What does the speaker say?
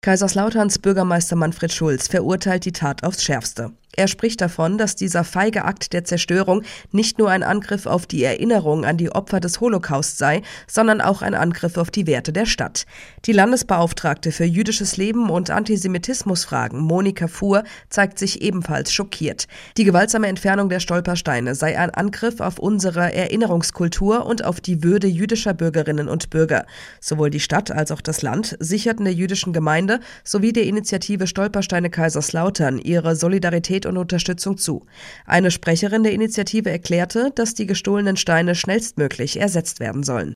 Kaiserslauterns Bürgermeister Manfred Schulz verurteilt die Tat aufs Schärfste. Er spricht davon, dass dieser feige Akt der Zerstörung nicht nur ein Angriff auf die Erinnerung an die Opfer des Holocaust sei, sondern auch ein Angriff auf die Werte der Stadt. Die Landesbeauftragte für jüdisches Leben und Antisemitismusfragen, Monika Fuhr, zeigt sich ebenfalls schockiert. Die gewaltsame Entfernung der Stolpersteine sei ein Angriff auf unsere Erinnerungskultur und auf die Würde jüdischer Bürgerinnen und Bürger. Sowohl die Stadt als auch das Land sicherten der jüdischen Gemeinde sowie der Initiative Stolpersteine Kaiserslautern ihre Solidarität und Unterstützung zu. Eine Sprecherin der Initiative erklärte, dass die gestohlenen Steine schnellstmöglich ersetzt werden sollen.